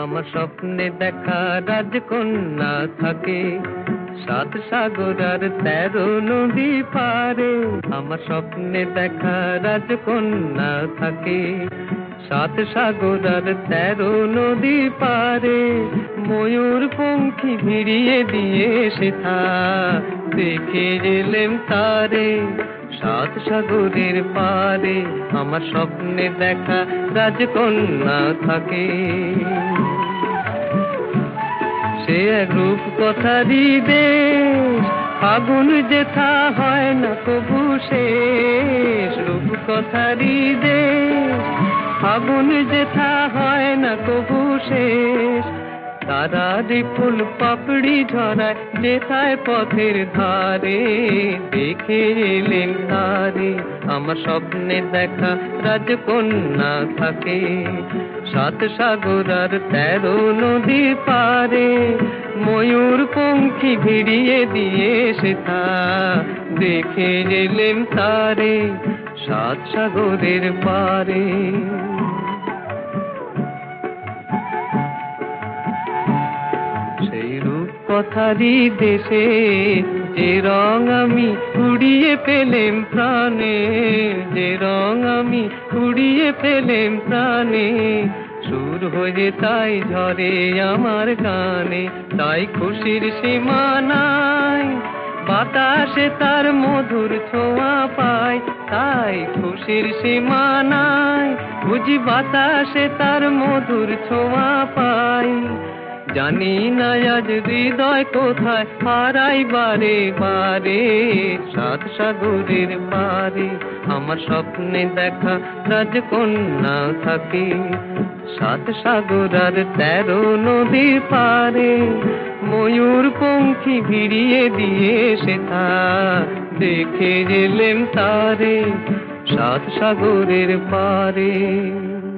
আমার স্বপ্নে দেখা রাজকন্যা থাকে 7 সাগর আর 13 নদী পারে। আমার স্বপ্নে দেখা রাজকন্যা থাকে 7 সাগর আর 13 নদী পারে। ময়ূর পঙ্খী ভিড়িয়ে দিয়ে সেথা দেখে এলেম তারে 7 সাগরের পারে। আমার স্বপ্নে দেখা রাজকন্যা থাকে। সে এক রূপ কথারই দেশ, ফাগুন যেথা হয় না কবু শেষ। রূপ কথারই দেশ, ফাগুন যেথা হয় না কবু শেষ। তারারি ফুল পাপড়ি ঝরায় যেথায় পথের ধারে, দেখে এলেন তারে। আমার স্বপ্নে দেখা রাজকন্যা থাকে 7 সাগর আর 13 নদী পারে। ময়ূর পঙ্খী ভিড়িয়ে দিয়ে সেথা দেখে এলেন তারে 7 সাগরের পারে। সেই রূপ কথারই দেশে যে রং আমি উড়িয়ে পেলেম প্রাণে, যে রং আমি উড়িয়ে পেলেম প্রাণে। সুর হয়ে তাই ঝরে আমার গানে, তাই খুশির সীমা নাই। বাতাসে তার মধুর ছোঁয়া পাই, তাই খুশির সীমা নাই। বুঝি বাতাসে তার মধুর ছোঁয়া পাই। জানি না আজ হৃদয় কোথায় হারাই বারে বারে 7 সাগরের পারে। আমার স্বপ্নে দেখা রাজকন্যা থাকে 7 সাগর আর 13 নদী পারে। ময়ূর পঙ্খী ভিড়িয়ে দিয়ে সেথা দেখে এলেম তারে 7 সাগরের পারে।